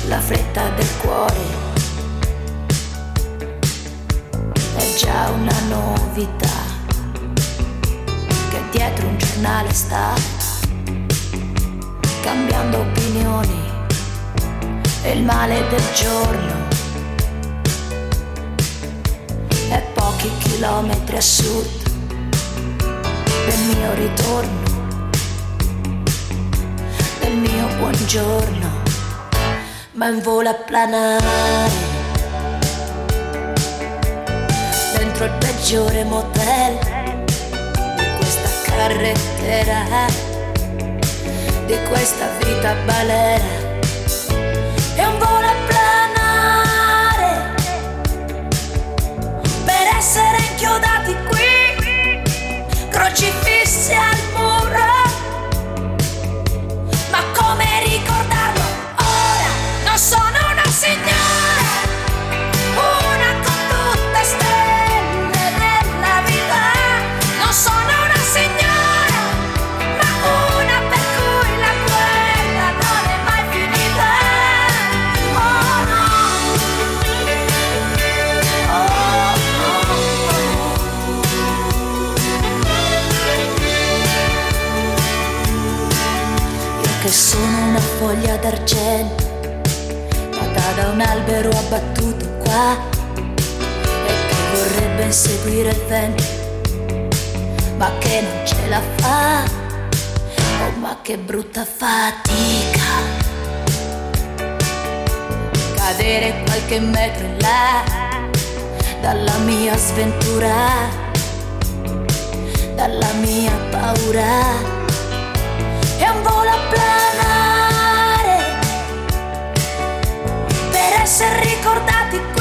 la fretta del cuore è già una novità che dietro un giornale sta cambiando opinioni e il male del giorno è pochi chilometri a sud del mio ritorno, del mio buongiorno, ma in volo a planare dentro il peggiore motel di questa carrettera, di questa vita balera. È un volo a planare per essere inchiodati qui, crocifissi al muro. Ma come ricordarlo ora? Non sono una signora, una con tutte stelle nella vita. Non sono una signora, ma una per cui la guerra non è mai finita. Oh no, io che sono una foglia d'argento nata da un albero abbattuto qua e che vorrebbe inseguire il vento ma che non ce la fa. Oh, ma che brutta fatica cadere qualche metro in là dalla mia sventura, dalla mia paura. È un volo a planare per essere ricordati